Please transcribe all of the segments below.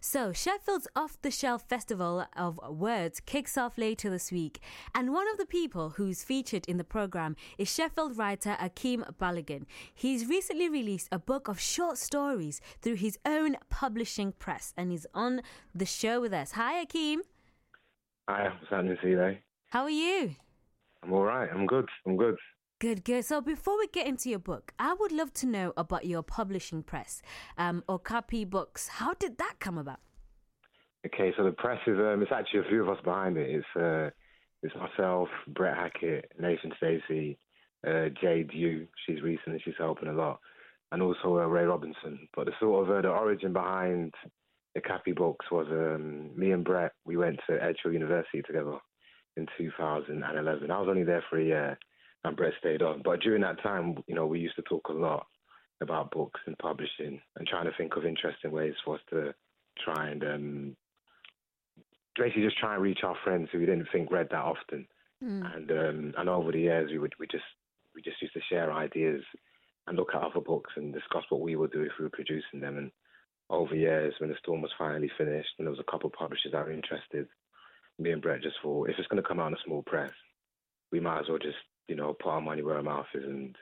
So, Sheffield's Off the Shelf Festival of Words kicks off later this week. And one of the people who's featured in the programme is Sheffield writer Akeem Balogun. He's recently released a book of short stories through his own publishing press, and he's on the show with us. Hi, Akeem. Hi, I'm Sandy Seeley. How are you? I'm all right. I'm good. Good. So before we get into your book, I would love to know about your publishing press, Okapi Books. How did that come about? Okay, so the press is, it's actually a few of us behind it. It's myself, Brett Hackett, Nathan Stacey, Jade Yu. She's helping a lot. And also Ray Robinson. But the origin behind Okapi Books was me and Brett, we went to Edgehill University together in 2011. I was only there for a year. And Brett stayed on. But during that time, we used to talk a lot about books and publishing and trying to think of interesting ways for us to try and basically just try and reach our friends who we didn't think read that often. And over the years, we just used to share ideas and look at other books and discuss what we would do if we were producing them. And over years, when The Storm was finally finished and there was a couple of publishers that were interested, me and Brett just thought, if it's going to come out in a small press, we might as well just put our money where our mouth is and,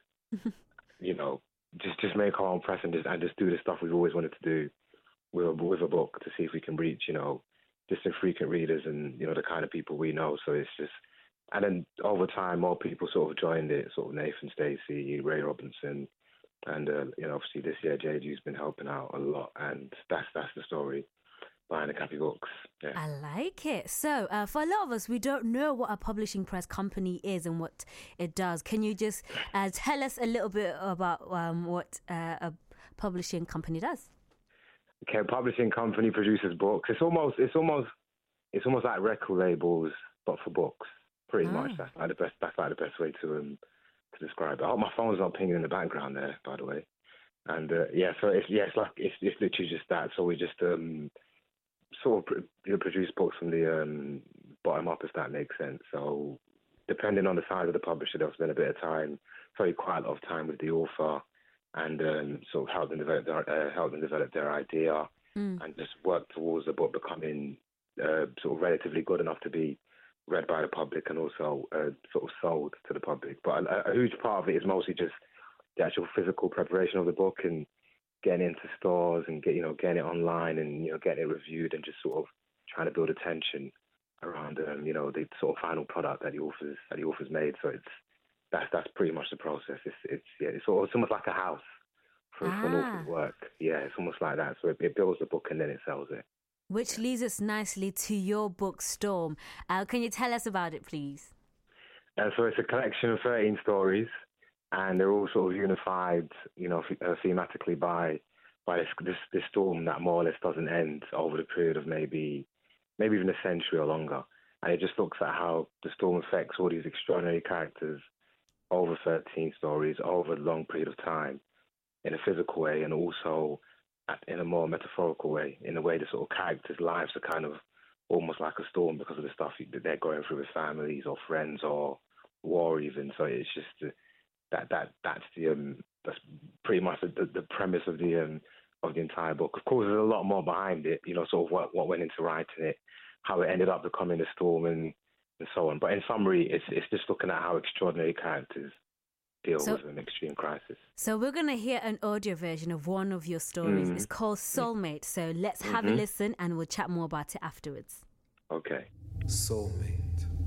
just make our own press and just do the stuff we've always wanted to do with a book to see if we can reach, just the frequent readers and, the kind of people we know. So it's just, and then over time, more people sort of joined it, sort of Nathan Stacey, Ray Robinson, and, obviously this year, JD's been helping out a lot. And that's the story behind Okapi Books. Yeah. I like it. So, for a lot of us, we don't know what a publishing press company is and what it does. Can you just tell us a little bit about what a publishing company does? Okay, a publishing company produces books. It's almost like record labels, but for books. Pretty much. That's like the best way to describe it. I hope my phone's not pinging in the background there, by the way. And so it's literally just that. So we just sort of produce books from the bottom up, if that makes sense. So depending on the size of the publisher, they'll spend a bit of time, probably quite a lot of time with the author and sort of help them develop their idea and just work towards the book becoming sort of relatively good enough to be read by the public and also sort of sold to the public. But a huge part of it is mostly just the actual physical preparation of the book and getting into stores and getting it online and getting it reviewed and just sort of trying to build attention around the sort of final product that the author's made. So that's pretty much the process. It's almost like a house for an author's work. Yeah, it's almost like that. So it builds the book and then it sells it. Which leads us nicely to your book, Storm. Can you tell us about it, please? So it's a collection of 13 stories. And they're all sort of unified, thematically by this storm that more or less doesn't end over the period of maybe even a century or longer. And it just looks at how the storm affects all these extraordinary characters over 13 stories, over a long period of time, in a physical way and also in a more metaphorical way, in a way the sort of characters' lives are kind of almost like a storm because of the stuff that they're going through with families or friends or war even. So it's just... That's pretty much the premise of the entire book. Of course, there's a lot more behind it, sort of what went into writing it, how it ended up becoming a storm and so on. But in summary, it's just looking at how extraordinary characters deal with an extreme crisis. So we're going to hear an audio version of one of your stories. It's called Soulmate. So let's have a listen and we'll chat more about it afterwards. Okay. Soulmate.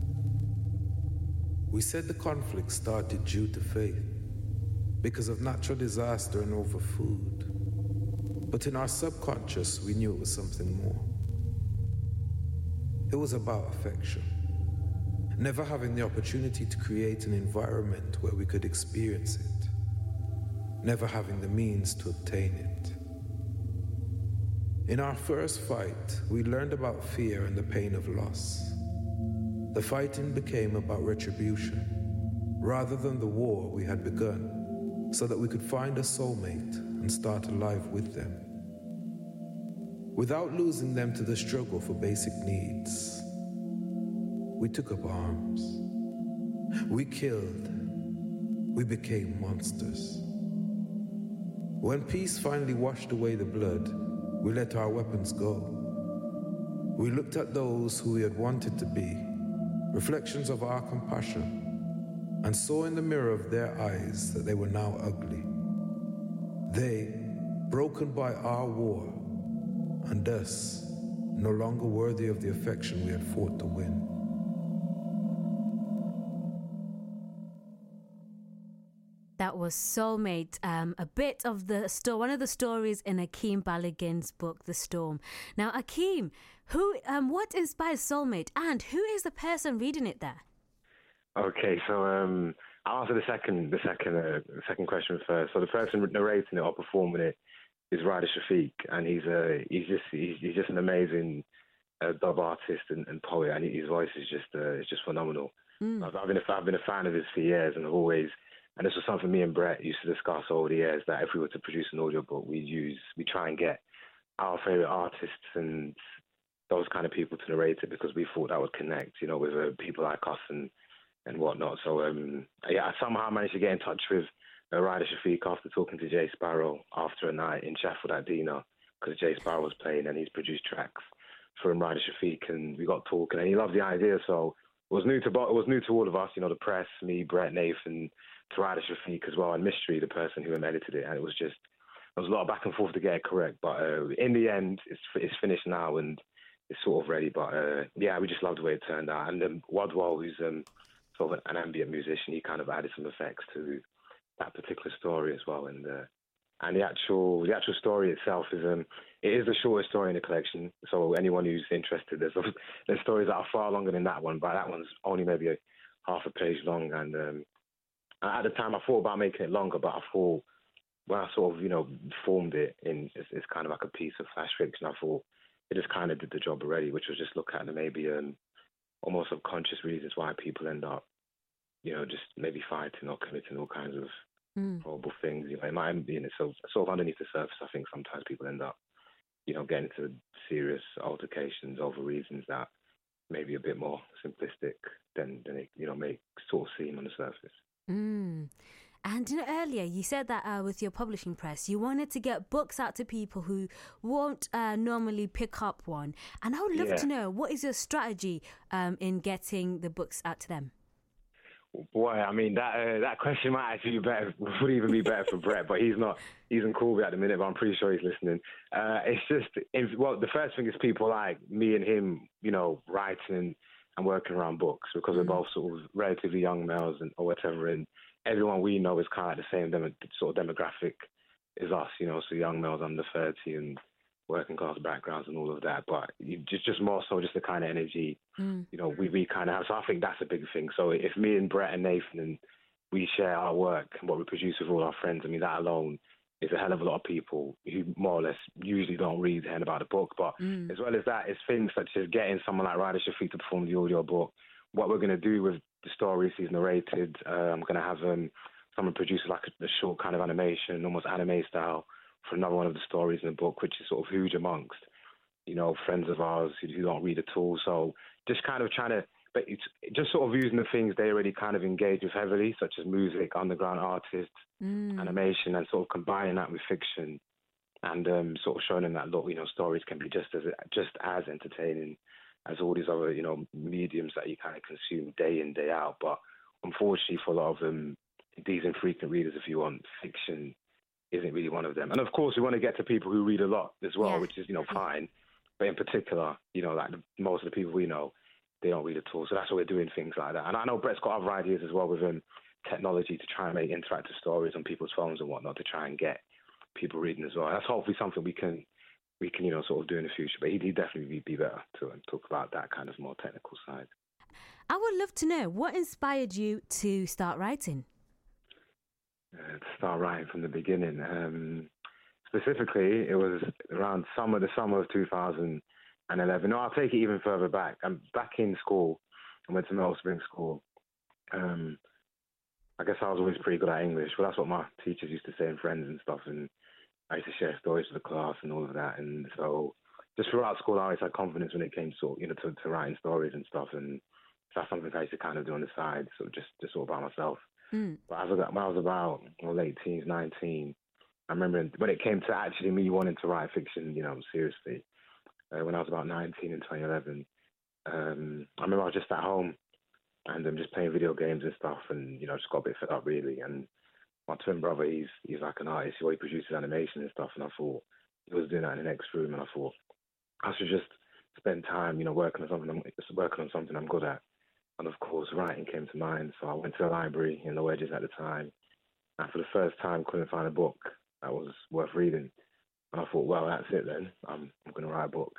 We said the conflict started due to faith, because of natural disaster and overfood. But in our subconscious, we knew it was something more. It was about affection. Never having the opportunity to create an environment where we could experience it. Never having the means to obtain it. In our first fight, we learned about fear and the pain of loss. The fighting became about retribution, rather than the war we had begun, so that we could find a soulmate and start a life with them. Without losing them to the struggle for basic needs, we took up arms. We killed. We became monsters. When peace finally washed away the blood, we let our weapons go We looked at those who we had wanted to be, reflections of our compassion, and saw in the mirror of their eyes that they were now ugly. They, broken by our war, and us, no longer worthy of the affection we had fought to win. That was Soulmate, a bit of one of the stories in Akeem Balogun's book, The Storm. Now, Akeem, what inspires Soulmate, and who is the person reading it there? Okay, so I'll answer the second question first. So the person narrating it or performing it is Ryder Shafiq, and he's just an amazing dub artist and poet, and his voice is just phenomenal. I've been a fan of his for years, and and this was something me and Brett used to discuss over the years, that if we were to produce an audiobook, we try and get our favorite artists and those kind of people to narrate it, because we thought that would connect, with people like us and whatnot. So I somehow managed to get in touch with Ryder Shafiq after talking to Jay Sparrow after a night in Sheffield at Dina, because Jay Sparrow was playing and he's produced tracks for Ryder Shafiq, and we got talking and he loved the idea. So it was new to all of us, the press, me, Brett, Nathan, to Ryder Shafiq as well, and Mystery, the person who edited it, and there was a lot of back and forth to get it correct. But in the end, it's finished now and it's sort of ready. But we just loved the way it turned out. And Wadwell, who's sort of an ambient musician, he kind of added some effects to that particular story as well. And the actual story itself is it is the shortest story in the collection. So anyone who's interested, there's stories that are far longer than that one, but that one's only maybe half a page long. And at the time, I thought about making it longer, but I thought when I sort of formed it it's kind of like a piece of flash fiction, I thought it just kind of did the job already, which was just look at maybe almost subconscious reasons why people end up, just maybe fighting or committing all kinds of horrible things. It might be so sort of underneath the surface. I think sometimes people end up, getting into serious altercations over reasons that may be a bit more simplistic than it, may sort of seem on the surface. And earlier you said that with your publishing press, you wanted to get books out to people who won't normally pick up one. And I would love to know, what is your strategy in getting the books out to them? Boy, I mean, that question might actually would even be better for Brett, but he's in Corby at the minute, but I'm pretty sure he's listening. It's just, the first thing is people like me and him, writing and working around books, because we're both sort of relatively young males or whatever, and everyone we know is kind of the same sort of demographic as us, so young males under 30 and working class backgrounds and all of that, but just more so just the kind of energy, we kind of have. So I think that's a big thing. So if me and Brett and Nathan and we share our work and what we produce with all our friends, I mean, that alone is a hell of a lot of people who more or less usually don't read and about the book. But as well as that, it's things such as getting someone like Ryder Shafiq to perform the audio book, what we're going to do with the stories he's narrated. I'm going to have someone produce like a short kind of animation, almost anime style, for another one of the stories in the book, which is sort of huge amongst, friends of ours who don't read at all. So just kind of trying to, but it's just sort of using the things they already kind of engage with heavily, such as music, underground artists, animation, and sort of combining that with fiction, and sort of showing them that, look, stories can be just as entertaining as all these other, mediums that you kind of consume day in, day out. But unfortunately for a lot of them, these infrequent readers, if you want, fiction isn't really one of them. And of course, we want to get to people who read a lot as well, which is, fine. But in particular, like most of the people we know, they don't read at all. So that's why we're doing things like that. And I know Brett's got other ideas as well with technology to try and make interactive stories on people's phones and whatnot to try and get people reading as well. That's hopefully something we can sort of do in the future. But he'd definitely be better to talk about that kind of more technical side. I would love to know, what inspired you to start writing? To start writing from the beginning. Specifically, it was around the summer of 2011. No, I'll take it even further back. I'm back in school. I went to Middle Spring School. I guess I was always pretty good at English. Well, that's what my teachers used to say, and friends and stuff. And I used to share stories with the class and all of that. And so just throughout school, I always had confidence when it came to writing stories and stuff. And that's something I used to kind of do on the side, so just sort of by myself. But when I was about late teens, 19, I remember when it came to actually me wanting to write fiction, seriously, when I was about 19 in 2011. I remember I was just at home and just playing video games and stuff, and just got a bit fed up really. And my twin brother, he's like an artist, he produces animation and stuff, and I thought he was doing that in the next room, and I thought I should just spend time, working on something I'm good at. And of course, writing came to mind, so I went to the library in the Wedges at the time, and for the first time couldn't find a book that was worth reading. And I thought, well, that's it then. I'm going to write a book.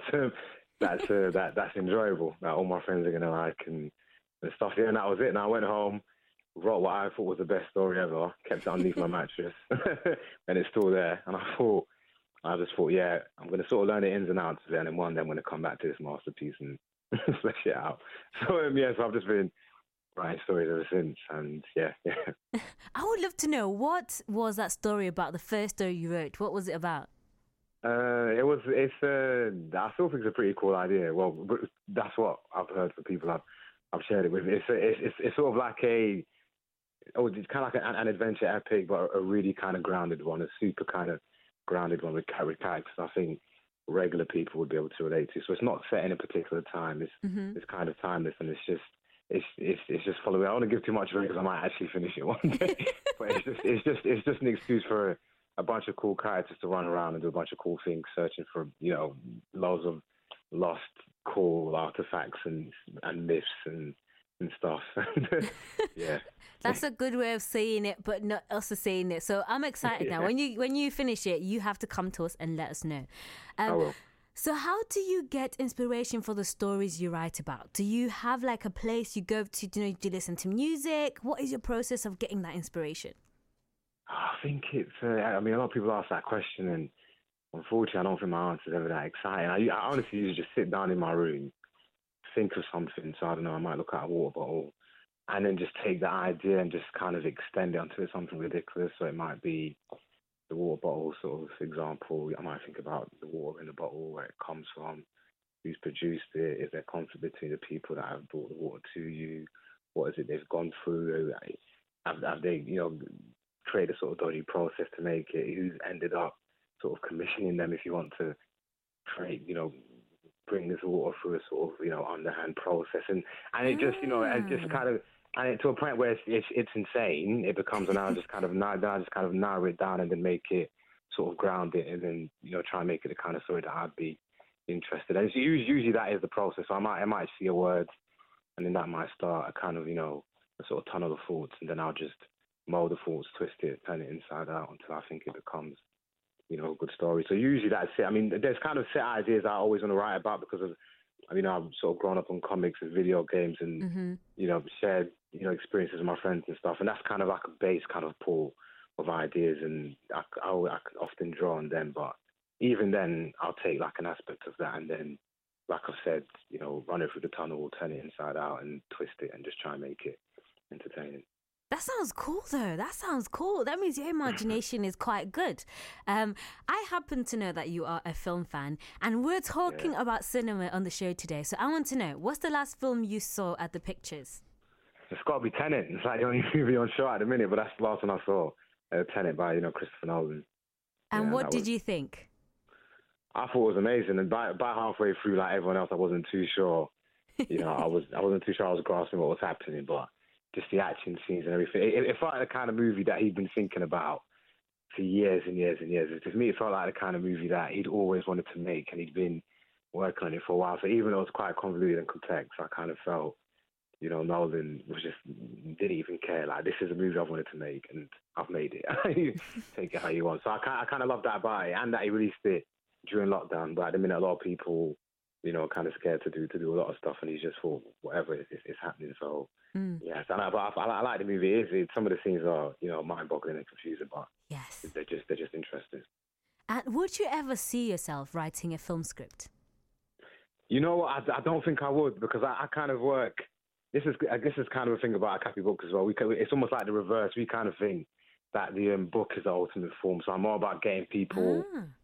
That's enjoyable. That all my friends are going to like and stuff. Yeah, and that was it. And I went home, wrote what I thought was the best story ever, kept it underneath my mattress, and it's still there. And I just thought, yeah, I'm going to sort of learn the ins and outs of it, and then one day I'm going to come back to this masterpiece and flesh it out. So so I've just been writing stories ever since, and yeah. I would love to know, what was that story about? The first story you wrote, what was it about? I still think it's a pretty cool idea. Well, that's what I've heard from people I've shared it with. It's sort of like it's kind of like an adventure epic, but a really kind of grounded one, a super kind of grounded one with characters I think regular people would be able to relate to. So it's not set in a particular time. It's kind of timeless, and it's just following. I don't want to give too much of it because I might actually finish it one day. But it's just an excuse for a bunch of cool characters to run around and do a bunch of cool things, searching for loads of lost cool artifacts and myths and stuff. Yeah, that's a good way of saying it, but not also saying it. So I'm excited now. When you finish it, you have to come to us and let us know. I will. So how do you get inspiration for the stories you write about? Do you have like a place you go to? Do you listen to music? What is your process of getting that inspiration? I think it's. A lot of people ask that question, and unfortunately, I don't think my answer is ever that exciting. I honestly usually just sit down in my room, think of something. So I don't know, I might look at a water bottle, and then just take the idea and just kind of extend it onto something ridiculous. So it might be the water bottle sort of example. I might think about the water in the bottle, where it comes from, who's produced it, is there conflict between the people that have brought the water to you, what is it they've gone through, have they create a sort of dodgy process to make it, who's ended up sort of commissioning them, if you want to create, bring this water through a sort of, underhand process. And it just, and just kind of, and to a point where it's insane, it becomes, and I just kind of narrow it down and then make it sort of ground it, and then, try and make it the kind of story that I'd be interested in. And so usually that is the process. So I might see a word, and then that might start a kind of, a sort of tunnel of thoughts, and then I'll just mold the thoughts, twist it, turn it inside out until I think it becomes, a good story. So usually that's it. I mean, there's kind of set ideas I always want to write about because of, I've sort of grown up on comics and video games and, shared, experiences with my friends and stuff. And that's kind of like a base kind of pool of ideas, and I can often draw on them. But even then, I'll take like an aspect of that and then, like I've said, run it through the tunnel, turn it inside out and twist it and just try and make it entertaining. That sounds cool, though. That sounds cool. That means your imagination is quite good. I happen to know that you are a film fan, and we're talking about cinema on the show today. So I want to know, what's the last film you saw at the pictures? It's got to be Tenet. It's like the only movie on show at the minute, but that's the last one I saw. Tenet by, Christopher Nolan. And what did you think? I thought it was amazing. And by halfway through, like everyone else, I wasn't too sure. I wasn't too sure I was grasping what was happening, but just the action scenes and everything. It felt like the kind of movie that he'd been thinking about for years and years and years. To me, it felt like the kind of movie that he'd always wanted to make, and he'd been working on it for a while. So even though it was quite convoluted and complex, I kind of felt, Nolan didn't even care. Like, this is a movie I've wanted to make, and I've made it. Take it how you want. So I kind of love that about it, and that he released it during lockdown. But at the minute, a lot of people, are kind of scared to do a lot of stuff, and he's just thought, whatever is happening. So. Yes, but I like the movie. Some of the scenes are, mind-boggling and confusing, but yes, they're just interesting. And would you ever see yourself writing a film script? You know what? I don't think I would, because I kind of work. I guess it's kind of a thing about Akapi book as well. It's almost like the reverse. We kind of think that the book is the ultimate form. So I'm more about getting people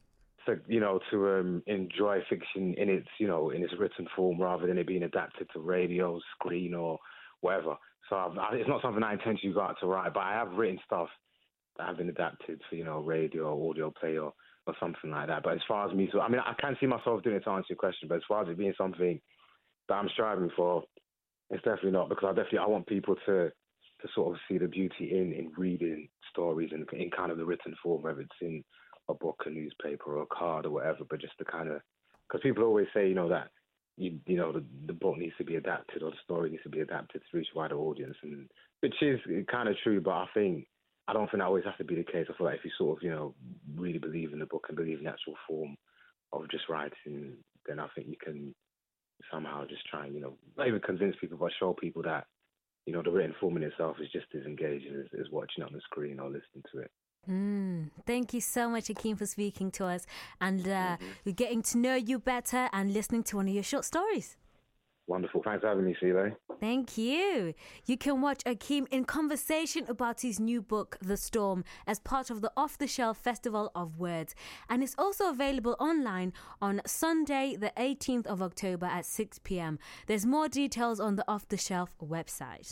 to enjoy fiction in its in its written form, rather than it being adapted to radio, screen, or whatever. So it's not something I intentionally got to write, but I have written stuff that have been adapted for, radio, audio play, or or something like that. But as far as me, so I mean, I can see myself doing it to answer your question. But as far as it being something that I'm striving for, it's definitely not, because I want people to sort of see the beauty in reading stories in kind of the written form, whether it's in a book, a newspaper, or a card, or whatever. But just to kind of, because people always say, that the book needs to be adapted, or the story needs to be adapted to reach a wider audience, and which is kind of true. But I don't think that always has to be the case. I feel like if you sort of really believe in the book and believe in the actual form of just writing, then I think you can somehow just try and not even convince people, but show people that the written form in itself is just as engaging as watching it on the screen or listening to it. Thank you so much, Akeem, for speaking to us and getting to know you better and listening to one of your short stories. Wonderful. Thanks for having me, Celie. Thank you. You can watch Akeem in conversation about his new book, The Storm, as part of the Off the Shelf Festival of Words. And it's also available online on Sunday, the 18th of October at 6 p.m. There's more details on the Off the Shelf website.